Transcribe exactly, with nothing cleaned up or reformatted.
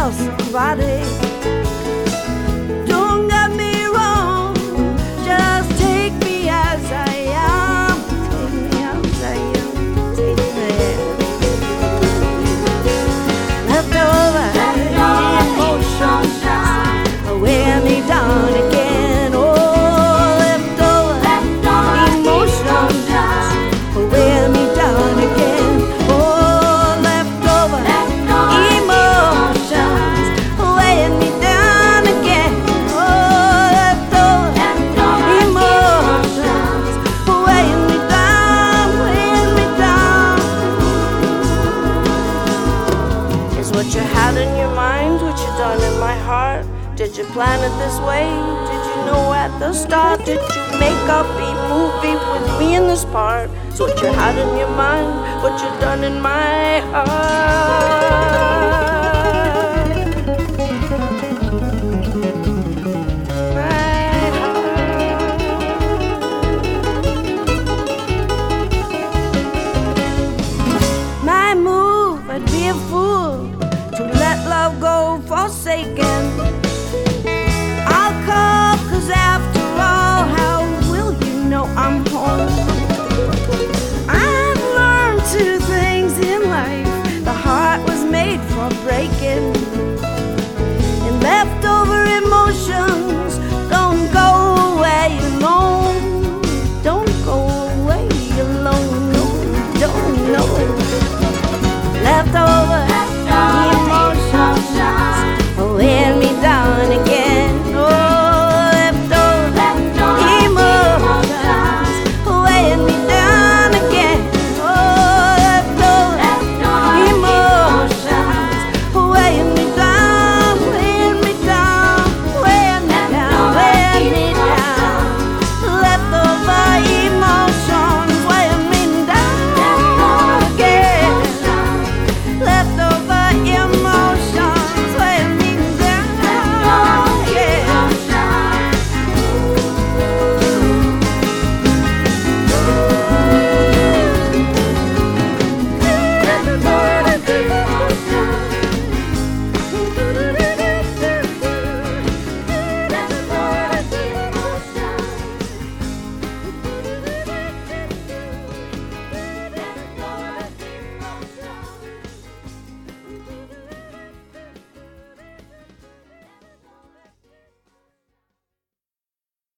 love somebody. Don't get me wrong, just take me as I am. Take me as I am, take me. Left over, Left over emotions, wear me down again. Oh, left over, left over emotions, wear me down again. Oh, left over, left over emotions, wear me down again. Oh, left over, left over emotions, wear me down, wear me down. Is what you had in your mind, what you done in my heart? Did you plan it this way? Did you know at the start? Did you make up a movie with me in this part? It's what you had in your mind, what you done in my heart. My heart. My move, I'd be a fool to let love go forsaken.